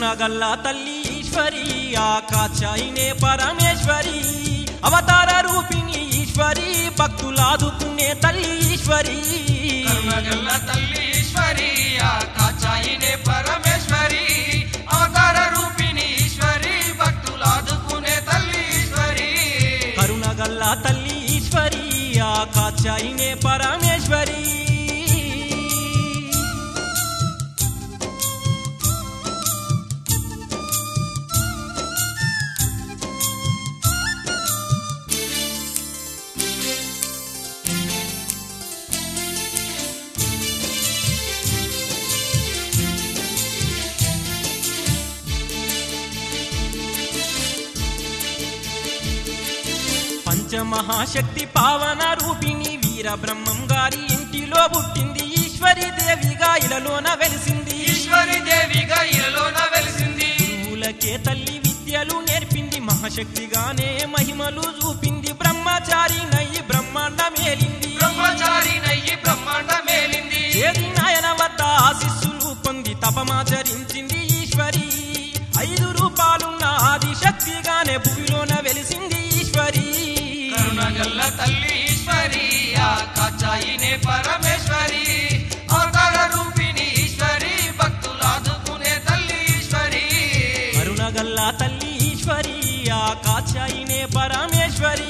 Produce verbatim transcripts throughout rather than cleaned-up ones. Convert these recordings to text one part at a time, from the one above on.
కరుణగల్ల తల్లి ఈశ్వరి ఆ కాచాయినే పరమేశ్వరి అవతార రూపిణి ఈశ్వరి భక్తులాదుకునే తల్లి ఈశ్వరి కరుణగల్ల తల్లి ఈశ్వరి ఆ కాచాయినే పరమేశ్వరి అవతార రూపిణి ఈశ్వరి భక్తులాదుకునే తల్లి ఈశ్వరి కరుణగల్ల తల్లి ఈశ్వరి ఆ కాచాయినే పరమేశ్వరి పంచమహాశక్తి పావన రూపిణి వీర బ్రహ్మం గారి ఇంటిలో పుట్టింది ఈశ్వరి దేవిగా ఇలలోన వెలిసింది ఈశ్వరి దేవిగా ఇలలోన వెలిసింది గురువులకే తల్లి విద్యలు నేర్పింది మహాశక్తిగానే మహిమలు చూపింది బ్రహ్మచారి నయ్యి బ్రహ్మాండ మేలింది బ్రహ్మచారి నయ్యి బ్రహ్మాండ మేలింది ఏది నాయన వద్ద ఆశిస్సులు పొంది తపమాచరించింది ఈశ్వరి ఐదు రూపాలున్న ఆది శక్తిగానే భూమిలోన వెలిసింది ఈశ్వరి కరుణగల్ల తల్లి ఈశ్వరి ఆ కాచాయినే పరమేశ్వరి అవతార రూపిణి ఈశ్వరి భక్తులాదుకునే తల్లి ఈశ్వరి కరుణగల్ల తల్లి ఈశ్వరి ఆ కాచాయినే పరమేశ్వరి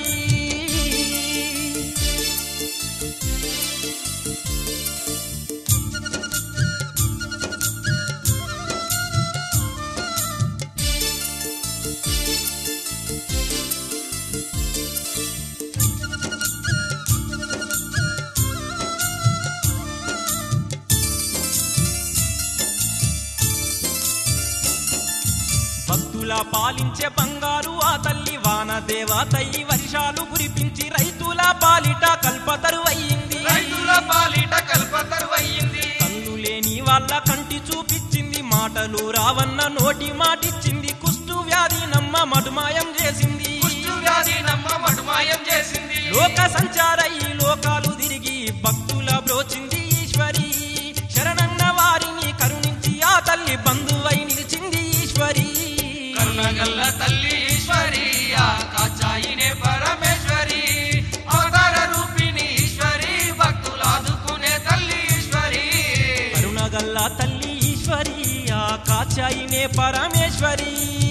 భక్తుల పాలించే బంగారు ఆ తల్లి వాన దేవతయి వర్షాలు కురిపించి రైతుల పాలిట కల్పతరువయ్యింది రైతుల పాలిట కల్పతరువయ్యింది కన్ను లేని వాళ్ళ కంటి చూపించింది మాటలు రావన్న నోటి మాటిచ్చింది కుష్టు వ్యాధి నమ్మ మటుమాయం చేసింది కుష్టు వ్యాధి నమ్మ మటుమాయం చేసింది లోక సంచారయి లోకాలు తిరిగి భక్తుల బ్రోచింది ఈశ్వరి శరణన్న వారిని కరుణించి ఆ తల్లి బంధువై నిలిచింది ఈశ్వరి కరుణగల్ల తల్లి ఈశ్వరి ఆ కాచాయినే పరమేశ్వరి అవతార రూపిణి ఈశ్వరి భక్తులాదుకునే తల్లి ఈశ్వరి కరుణగల్ల తల్లి ఈశ్వరి ఆ కాచాయినే పరమేశ్వరి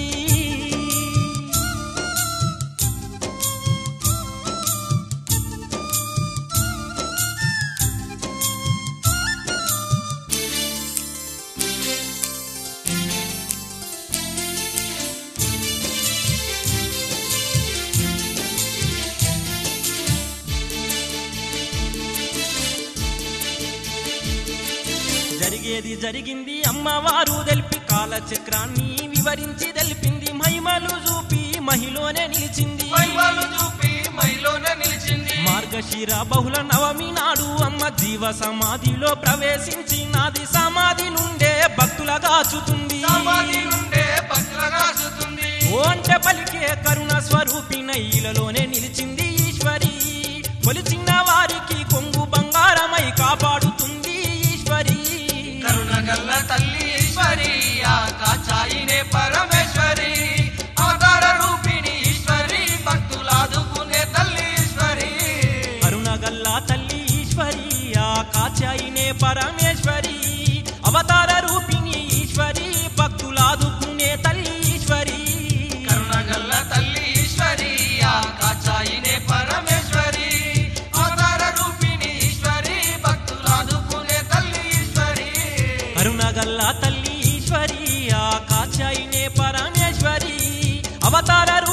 జరిగేది జరిగింది అమ్మవారు తెలిపి కాలచక్రాన్ని వివరించి తెలిపింది మహిమలు చూపి మహిలోనే నిలిచింది మహిమలు చూపి మహిలోనే నిలిచింది మార్గశిర బహుళ నవమి నాడు అమ్మ జీవ సమాధిలో ప్రవేశించి నాది సమాధి నుండే భక్తులగా చూతుంది సమాధి నుండే భక్తులగా చూస్తుంది ఓ అంటే పలికే కరుణ స్వరూపిణ ఇలలోనే నిలిచింది ఈశ్వరి కొలిచిన వారికి కొంగు బంగారమై కాపాడుతుంది ఈశ్వరి కరుణగల్ల తల్లి ఈశ్వరి ఆ కాచాయినే పరమేశ్వరి అవతార రూపిణి ఈశ్వరి భక్తులాదుకునే తల్లి ఈశ్వరి కరుణగల్ల తల్లి ఈశ్వరి ఆ కాచాయినే పరమేశ్వరి అవతార రూపిణి ఈశ్వరి భక్తులాదుకునే తల్లి ఈశ్వరి కరుణగల్ల తల్లి ఈశ్వరి ఆ కాచాయినే పరమేశ్వరి అవతార రూపిణి ఈశ్వరి భక్తులాదుకునే తల్లి ఈశ్వరి కరుణగల్ల తల్లి ఈశ్వరి ఆ కాచాయినే పరమేశ్వరి అవతార